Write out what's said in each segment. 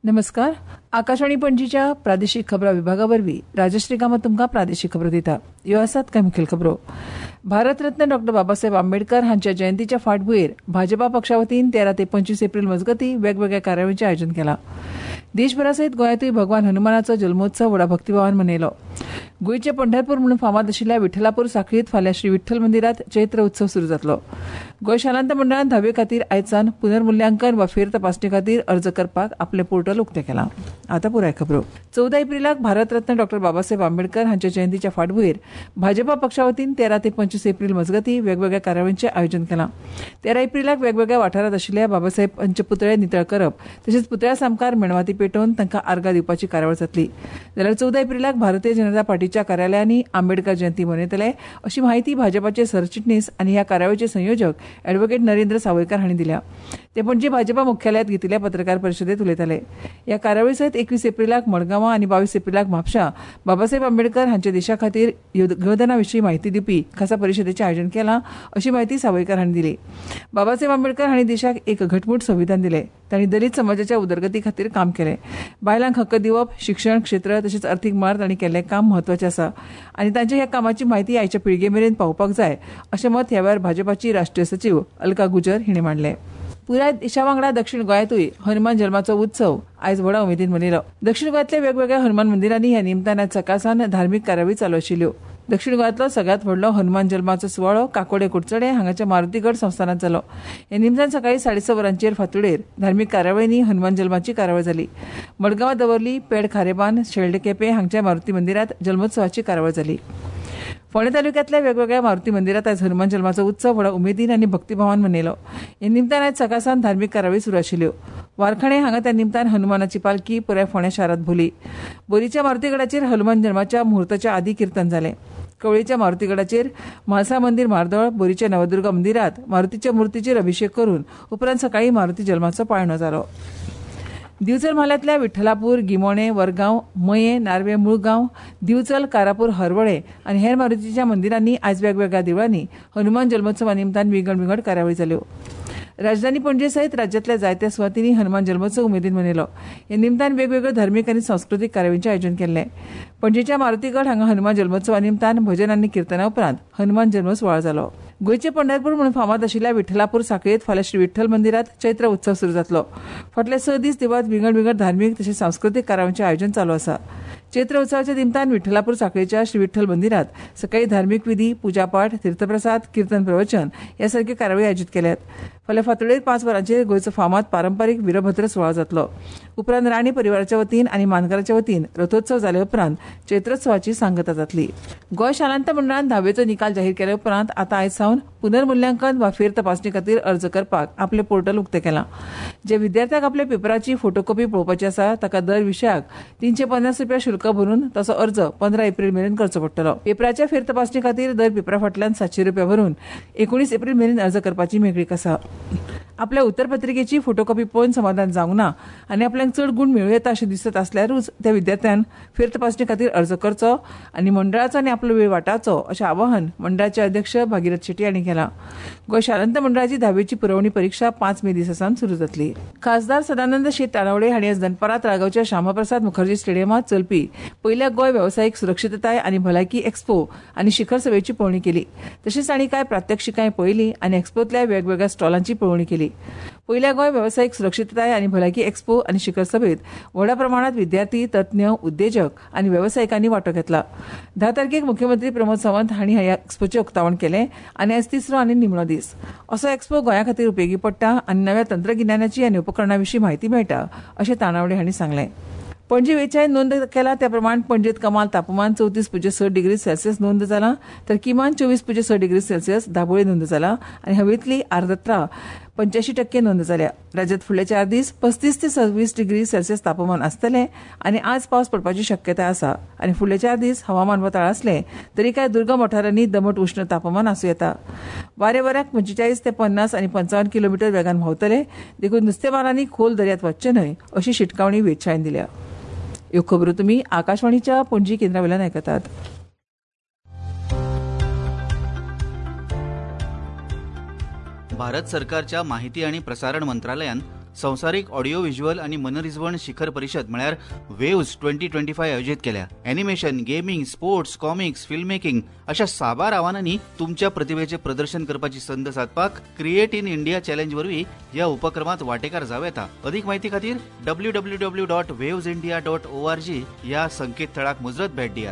नमस्कार. आकाशवाणी पणजीच्या प्रादेशीक खबरां विभागावरवीं राजश्री कामत तुमकां प्रादेशीक खबरो दिता. ह्यो आसात कांय मुखेल खबरो. भारतरत्न डॉ. बाबासाहेब आंबेडकर हांच्या जयंतीच्या फाटभुंयेर भाजपा पक्षा वतीन 13 ते 25 एप्रील मजगतीं वेगवेगळ्या कार्यावळींचें आयोजन केलां. देशभरा सयत गोंयांतूय भगवान हनुमानाचो जल्मोत्सव व्हडा भक्तिभावान मनयलो. गोंयचे पंढरपूर म्हणून फामाद आशिल्ल्या विठ्ठलापूर सांखळीत फाल्यां श्री विठ्ठल मंदिरांत चैत्र उत्सव सुरू जातलो. गोंय शालांत मंडळान 10वे खातीर आयजसान पुनर्मुल्यांकन वा फेर तपासणी खातीर अर्ज करपाक आपलें पोर्टल उक्तें केलां. आतां पुराय खबरो. 14 एप्रिलाक भारतरत्न डॉ. बाबासाहेब आंबेडकर हांच्या जयंतीच्या फाटभुंयेर भाजपा पक्षा वतीन 13 ते 25 एप्रील मजगतीं वेगवेगळ्या कार्यावळींचें आयोजन केलां. 13 एप्रिलाक वेगवेगळ्या वाठारांत आशिल्ल्या बाबासाहेबांचे पुतळे नितळ करप तशेंच पुतळ्या सामकार मेणवाती पेटोवन तांकां आर्गां दिवपाची कार्यावळ जातली. जाल्यार 14 एप्रिलाक भारतीय जनता पार्टीच्या कार्यालयांनी आंबेडकर जयंती मनयतले अशी माहिती भाजपाचे सरचिटणीस आनी ह्या कार्यावळीचे संयोजक अॅडव्होकेट नरेंद्र सावयकार हांणी दिल्या. ते पणजी भाजपा मुख्यालयांत घेतिल्ल्या पत्रकार परिशदेंत उलयताले. ह्या कार्यावळी सयत 21 एप्रिलाक मडगांवां आनी 22 एप्रिलाक म्हापशां बाबासाहेब आंबेडकर हांच्या देशा खातीर योगदाना विशीं माहिती दिवपी खासा परिशदेचें आयोजन केलां अशी माहिती सावयकार हांणी दिली. बाबासाहेब आंबेडकर हांणी देशाक एक घटमूट संविधान दिलें. तांणी दलीत समाजाच्या उदरगती खातीर काम केलें. बायलांक हक्क दिवप, शिक्षण क्षेत्र तशेंच अर्थीक मार तांणी केल्लें काम म्हत्वाचें आसा आनी तांच्या ह्या कामाची म्हायती आयच्या पिळगे मेरेन पावोवपाक जाय अशें मत ह्या वेळार भाजपाची राष्ट्रीय सचीव अलका गुजर हिणें मांडलें. पुराय देशा वांगडा दक्षिण गोंयांतूय हनुमान जल्माचो उत्सव आयज व्हडा उमेदीन मनयलो. दक्षिण गोंयांतल्या वेगवेगळ्या हनुमान मंदिरांनी ह्या निमतान आयज सकाळसान धार्मीक कार्यावळी चालू आशिल्ल्यो. दक्षिण गोंयांतलो सगळ्यांत व्हडलो हनुमान जल्माचो सुवाळो काकोडे कुडचडे हांगाच्या मारुतीगड संस्थानात जालो. ह्या निमतान सकाळीं 6:30 वरांचेर फांतोडेर धार्मीक कार्यावळींनी हनुमान जल्माची कार्यावळ जाली. मडगांवां दवर्ली, पेड खारेबान, शेल्डे केपें हांगच्या मारुती मंदिरांत जल्मोत्सवाची कार्यावळ जाली. फोंडें तालुक्यांतल्या वेगवेगळ्या मारुती मंदिरांत आयज हनुमान जल्माचो उत्सव व्हडा उमेदीन आनी भक्तिभावान मनयलो. ह्या निमतान आयज सकाळसान धार्मीक कार्यावळी सुरू आशिल्ल्यो. वारखाणे हांगा त्या निमतान हनुमानाची पालखी पुराय फोंडें शारांत भोवली. बोरीच्या मारुतीगडाचेर हनुमान जल्माच्या मुहूर्ताच्या आदीं किर्तन जालें. कवळेच्या मारुतीगडाचेर म्हालसा मंदीर मारदळ, बोरीच्या नवदुर्गा मंदिरांत मारुतीच्या मुर्तीचेर अभिशेक करून उपरांत सकाळीं मारुती जल्माचो पाळणो जालो. दिवचल म्हालांतल्या विठ्ठलापूर, गिमोणे, वरगांव, मये, नार्वे, मुळगांव, दिवचल, कारापूर, हरवळे आनी हेर मारुतीच्या मंदिरांनी आयज वेगवेगळ्या देवळांनी हनुमान जल्मोत्सवा निमतान विंगड कार्यावळी जाल्यो. राजधानी पणजे सयत राज्यांतल्या जायत्या सुवातींनी हनुमान जल्मोत्सव उमेदीन मनयलो. ह्या निमतान वेगवेगळ्यो धार्मीक आनी सांस्कृतीक कार्यावळींचें आयोजन केल्लें. पणजेच्या मारुतीगड हांगा हनुमान जल्मोत्सवा निमतान भजन आनी किर्तना उपरांत हनुमान जल्म सुवाळो जालो. गोंयचे पंढरपूर म्हणून फामाद आशिल्ल्या विठ्ठलापूर सांखळेत फाल्यां श्री विठ्ठल मंदिरांत चैत्र उत्सव सुरू जातलो. फाटले 6 दीस देवळांत विंगड धार्मीक तशेंच सांस्कृतीक कार्यावळींचें आयोजन चालू आसा. चैत्र उत्सवाच्या निमतान विठ्ठलापूर सांखळेच्या श्री विठ्ठल मंदिरांत सकाळीं धार्मीक विधी, पुजापाठ, तीर्थप्रसाद, कीर्तन प्रवचन ह्या सारक्यो कार्यावळी आयोजीत केल्यात. फाल्यां फांतोडेर 5 वरांचेर गोंयचो फामाद पारंपारीक वीरभद्र सुवाळो जातलो. उपरांत राणी परिवाराच्या वतीन आनी मानगराच्या वतीन रथोत्सव जाले उपरांत चैत्रोत्सवाची सांगता जातली. गोंय शालांत मंडळान 10वेचो निकाल जाहीर केले उपरांत आतां आयज सावन पुनर्मुल्यांकन वा फेर तपासणी खातीर अर्ज करपाक आपलें पोर्टल उक्तें केलां. जे विद्यार्थ्याक आपल्या पेपराची फोटोकॉपी पळोवपाची आसा ताका दर विशयाक ₹350 शुल्क भरून ताचो अर्ज 15 एप्रील मेरेन करचो पडटलो. पेपराच्या फेर तपासणी खातीर दर पेपरा फाटल्यान ₹700 भरून 19 एप्रील मेरेन अर्ज करपाची मेकळीक आसा. आपल्या उत्तरपत्रिकेची फोटोकॉपी पळोवन समाधान जावंक ना आनी आपल्याक चड गुण मेळूं येता अशें दिसत आसल्यारूच त्या विद्यार्थ्यान फेर तपासणी खातीर अर्ज करचो आनी मंडळाचो आनी आपलो वेळ वाटावचो अशें आवाहन मंडळाचे अध्यक्ष भागीरथ शेट्टी हांणी केलां. गोंय शालांत मंडळाची 10वेची पुरवणी परीक्षा 5 मे दिसासान सुरू जातली. खासदार सदानंद शेट तानावडे हांणी आज दनपारां रागांवच्या श्यामाप्रसाद मुखर्जी स्टेडियमांत चलपी पयल्या गोंय वेवसायीक सुरक्षीतताय आनी भलायकी एक्स्पो आनी शिखर सभेची पळोवणी केली. तशेंच तांणी कांय प्रात्यक्षिकांय पळयलीं आनी एक्स्पोंतल्या वेगवेगळ्या स्टॉलांची पळोवणी केली. पयल्या गोंय वेवसायीक सुरक्षीतताय आनी भलायकी एक्स्पो आनी शिखर सभेत व्हड्या प्रमाणांत विद्यार्थी, तज्ञ, उद्देजक आनी वेवसायिकांनी वांटो घेतला. 10 तारखेक मुख्यमंत्री प्रमोद सावंत हांणी ह्या एक्स्पोचें उक्तावण केलें आनी आयज तिसरो आनी निमणो दीस. असो एक्स्पो गोंया खातीर उपेगी पडटा आनी नव्या तंत्रगिन्यानाची आनी उपकरणां विशीं म्हायती मेळटा अशें तानावडे हांणी सांगलें. पणजे वेळाचेर नोंद केला त्या प्रमाण पणजेत कमाल तापमान 34.6 डिग्री सेल्सियस नोंद जाला तर किमान 24.6 डिग्री सेल्सियस दाबोळे नोंद जाला आनी हवेंतली आर्द्रता 85% नोंद जाल्या. राज्यांत फुडले 4 दीस 35 ते 26 डिग्री सेल्सियस तापमान आसतलें आनी आज पावस पडपाची शक्यताय आसा आनी फुडले 4 दीस हवामान वताळ आसलें तरी कांय दुर्गम वाठारांनी दमट उश्ण तापमान आसूं येता. वारे वऱ्याक 45 ते 50 आनी 55 किलोमीटर वेगान व्हांवतले देखून नुस्तेमारांनी खोल दर्यांत वचचें न्हय अशी शिटकावणी वेधशाळेन दिल्या. ह्यो खबरो तुमी आकाशवाणीच्या पणजी केंद्रावेल्यान आयकतात. भारत सरकारच्या माहिती आणि प्रसारण मंत्रालयान संवसारीक ऑडिओ व्हिज्युअल आणि मनरिजवण शिखर परिषद म्हळ्यार वेव्स 2025 आयोजित केल्या. Animation, gaming, sports, comics, film making अशा साबार आव्हानांनी तुमच्या प्रतिभेचे प्रदर्शन करपाची संद साधपाक क्रिएट इन इंडिया चॅलेंज वरवीं ह्या उपक्रमात वांटेकार जावं येता. अधिक माहिती खातीर www.wavesindia.org ह्या संकेतथळाक मुजरत भेट दियात.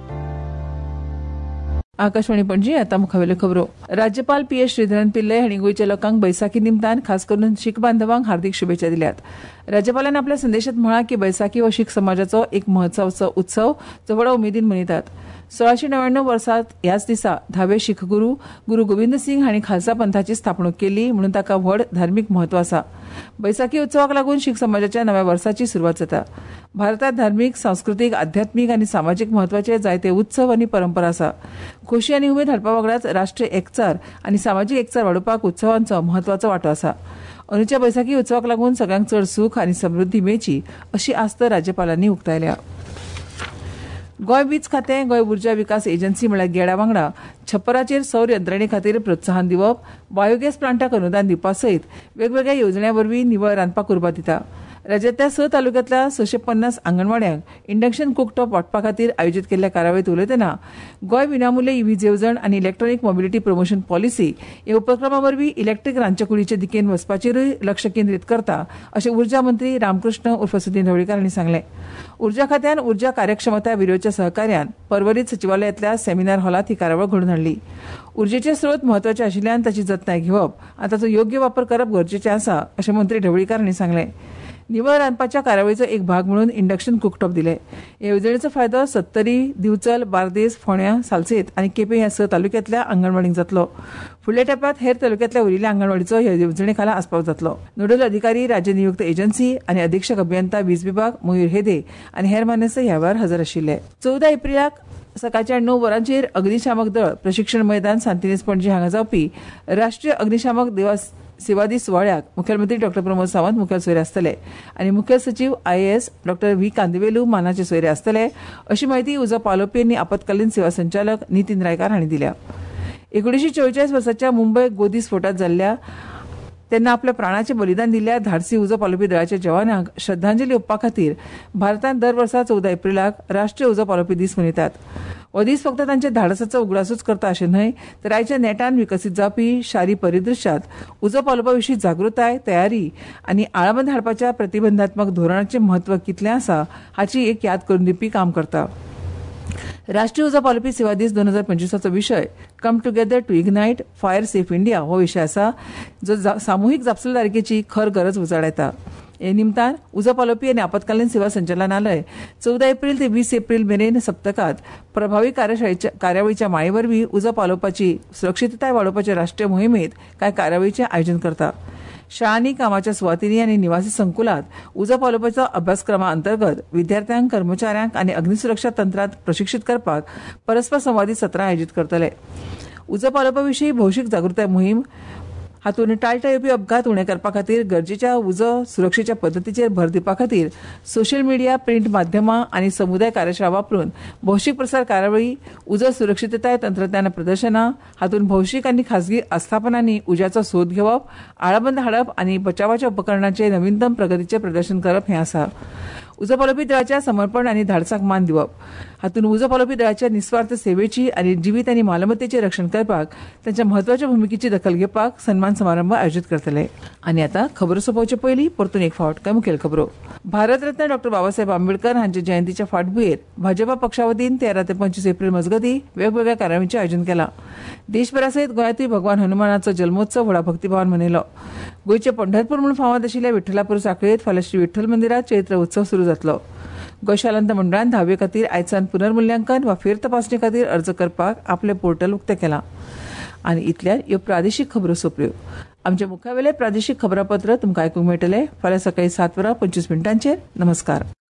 आकाशवाणी पणजी आता मुखावेल्यो खबरो. राज्यपाल पी एस श्रीधरन पिल्लय हांणी गोंयच्या लोकांक बैसाखी निमतान खास करून शीख बांधवांक हार्दिक शुभेच्छा दिल्यात. राज्यपालान आपल्या संदेशात म्हळां की बैसाखी हो शीख समाजाचो एक म्हत्वाचो उत्सव जो व्हड उमेदीन मनयतात. 1699 वर्सात ह्याच दिसा 10वे शीख गुरू गोविंद सिंग हांणी खालसा पंथाची स्थापणूक केली म्हणून ताका व्हड धार्मीक म्हत्व आसा. बैसाखी उत्सवाक लागून शीख समाजाच्या नव्या वर्साची सुरवात जाता. भारतात धार्मीक, सांस्कृतीक, आध्यात्मीक आनी सामाजीक म्हत्वाचे जायते उत्सव आनी परंपरा आसा. खोशी आनी उमेद हाडपा वांगडाच राष्ट्रीय एकचार आनी सामाजीक एकचार वाडोवपाक उत्सवांचो म्हत्वाचो वांटो आसा. अंदूच्या बैसाखी उत्सवाक लागून सगळ्यांक चड सूख आनी समृद्धी मेळची अशी आस्त राज्यपालांनी उक्तायल्या. गोंय वीज खातें, गोंय उर्जा विकास एजन्सी म्हळ्यार गेडा वांगडा छप्पराचेर सौर यंत्रणे खातीर प्रोत्साहन दिवप, बायोगॅस प्लांटाक अनुदान दिवपा सयत वेगवेगळ्या येवजण्यां वरवीं निवळ रांदपाक उर्बा दिता. राज्यांतल्या 6 तालुक्यांतल्या 650 आंगणवाड्यांक इंडक्शन कुकटॉप वांटपा खातीर आयोजीत केल्ल्या कार्यावळीत उलयतना गोंय विनामूल्य वीज येवजण आनी इलेक्ट्रॉनिक मोबिलिटी प्रमोशन पॉलिसी ह्या उपक्रमा वरवीं इलेक्ट्रीक रांदचे कुडीचे दिकेन वचपाचेरूय लक्ष केंद्रीत करता अशें उर्जा मंत्री रामकृष्ण उर्फ सुदीन ढवळीकार हांणी सांगलें. उर्जा खात्यान उर्जा कार्यक्षमता ब्युरोच्या सहकार्यान पर्वरीत सचिवालयातल्या सेमिनार हॉलात ही कार्यावळ घडोवन हाडली. उर्जेचे स्रोत म्हत्वाचे आशिल्ल्यान ताची जतनाय घेवप आनी ताचो योग्य वापर करप गरजेचें आसा अशें मंत्री ढवळीकार हांणी सांगलें. निवळ रांदपाच्या कार्यावळीचो एक भाग म्हणून इंडक्शन कुकटॉप दिले. ह्या येवजणेचो फायदो सत्तरी, दिवचल, बार्देस, फोंड्या, सालसेत आनी केपें ह्या 6 तालुक्यांतल्या आंगणवाडींक जातलो. फुडल्या तेंपात हेर तालुक्यांतल्या उरिल्ल्या आंगणवाडीचो ह्या येवजणे खाला आस्पाव जातलो. नोडल अधिकारी, राज्य नियुक्त एजन्सी आनी अधीक्षक अभियंता वीज विभाग मयूर हेदे आनी हेर मानेस्त ह्या वेळार हजर आशिल्ले. 14 एप्रिलाक सकाळच्या 9 वरांचेर अग्निशामक दळ प्रशिक्षण मैदान सांतिनेज पणजी हांगा जावपी राष्ट्रीय अग्निशामक सेवा दीस सुवाळ्याक मुखेलमंत्री डॉ प्रमोद सावंत मुखेल सोयरे आसतले आनी मुखेल सचिव IAS डॉ व्ही कांदिवेलू मानाचे सोयरे आसतले अशी माहिती उजो पालोवपी आनी आपतकालीन सेवा संचालक नितीन रायकार हांणी दिल्या. 1944 वर्साच्या मुंबय गोदी स्फोटात जाल्ल्या तेन्ना आपल्या प्राणाचे बलिदान दिल्ल्या धाडसी उजो पालोवपी दळाच्या जवानांक श्रद्धांजली ओपपा खातीर भारतांत दर वर्सा 14 एप्रिलाक राष्ट्रीय उजो पालोवपी दीस मनयतात. हो दीस फक्त तांच्या धाडसाचो उगडासूच करता अशें न्हय तर आयच्या नेटान विकसीत जावपी शारी परिदृश्यांत उजो पालोवपा विशीं जागृताय, तयारी आनी आळाबंद हाडपाच्या प्रतिबंधात्मक धोरणाचें म्हत्व कितलें आसा हाची एक याद करून दिवपी काम करता. राष्ट्रीय उजो पालोवपी सेवा दीस 2025 विशय come together to ignite fire safe India हो विशय आसा जो सामुहीक जापसालदारकेची खर गरज उजवाडायता. हे निमतान उजो पालोवपी आनी आपतकालीन सेवा संचालनालय 14 एप्रील ते 20 एप्रील मेरेन सप्तकात प्रभावी कार्यावळीच्या माळे वरवीं उजो पालोवपाची सुरक्षीतताय वाडोवपाच्या राष्ट्रीय मोहिमेत कांय कार्यावळीचें आयोजन करता. शाळांनी, कामाच्या सुवातींनी आनी निवासी संकुलात उजो पालोवपाच्या अभ्यासक्रमा अंतर्गत विद्यार्थ्यांक, कर्मचाऱ्यांक आनी अग्निसुरक्षा तंत्रात प्रशिक्षीत करपाक परस्पर संवादी सत्रां आयोजीत करतले. उजो पालोवपा विशीं भौशीक जागृताय मोहीम हातूंत टाळटा येवपी अपघात उणे करपा खातीर गरजेच्या उजो सुरक्षेच्या पद्दतीचेर भर दिवपा खातीर सोशल मिडिया, प्रिंट माध्यमां आनी समुदाय कार्यशाळा वापरून भौशीक प्रसार कार्यावळी, उजो सुरक्षीतताय तंत्रज्ञान प्रदर्शनां हातूंत भौशीक आनी खाजगी आस्थापनांनी उज्याचो सोद घेवप, आळाबंद हाडप आनी बचावाच्या उपकरणांचे नवीनतम प्रगतीचें प्रदर्शन करप हें आसा. उजो पालोवपी दळाच्या समर्पण आनी धाडसाक मान दिवप हातूंत उजो पालोवपी दळाच्या निस्वार्थ सेवेची आनी जिवीत आनी मालमत्तेचें रक्षण करपाक तांच्या म्हत्वाच्या भुमिकेची दखल घेवपाक सन्मान समारंभ आयोजीत करतले. आनी आतां खबरो सोंपोवचे पयलीं परतून एक फावट काय मुखेल खबरो. भारतरत्न डॉ बाबासाहेब आंबेडकर हांच्या जयंतीच्या फाटभुंयेर भाजपा पक्षा वतीन 13 ते 25 एप्रील मजगतीं वेगवेगळ्या कार्यावळींचें आयोजन केलां. देशभरा सयत गोंयांतूय भगवान हनुमानाचो जल्मोत्सव व्हडा भक्तीभावान मनयलो. गोंयचे पंढरपूर म्हूण फामाद आशिल्ल्या विठ्ठलापूर सांखळेत फाल्यां श्री विठ्ठल मंदिरात चैत्र उत्सव सुरू जातलो. गोंय शालांत मंडळान 10वे खातीर आयसान पुनर्मुल्यांकन वा फेर तपासणी खातीर अर्ज करपाक आपलें पोर्टल उक्तें केलां. आनी इतल्यान ह्यो प्रादेशीक खबरो सोंपल्यो. आमचे मुखावेले प्रादेशीक खबरापत्र तुमकां आयकूंक मेळटले फाल्यां सकाळीं 7:25 नमस्कार.